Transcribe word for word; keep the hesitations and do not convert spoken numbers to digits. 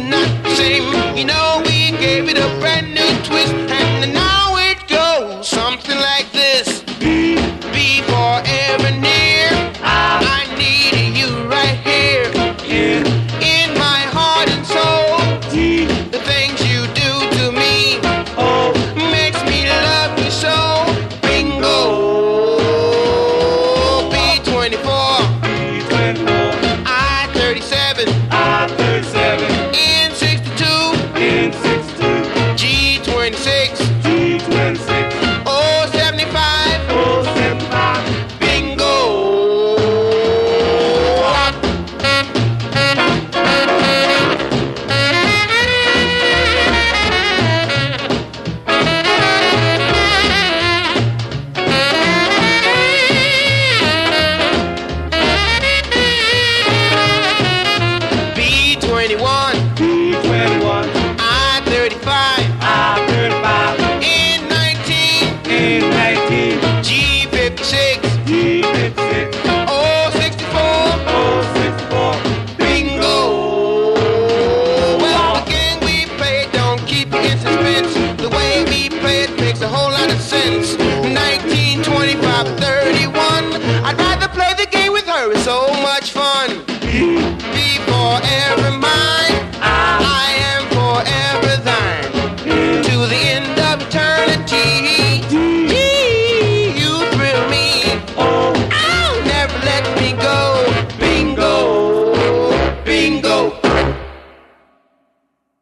not the same. You know, we gave it a brand new twist, and now it goes something like this. Be forever near. I need you right here. In my heart and soul. The things you do to me makes me love you so. Bingo. B twenty-four. I thirty-seven. N sixty-two. G twenty-six. O seventy-five. Bingo. B twenty-one. I thirty-five. N nineteen. G fifty-six. O sixty-four. Bingo. Well, the game we play don't keep you in suspense. The way we play it makes a whole lot of sense.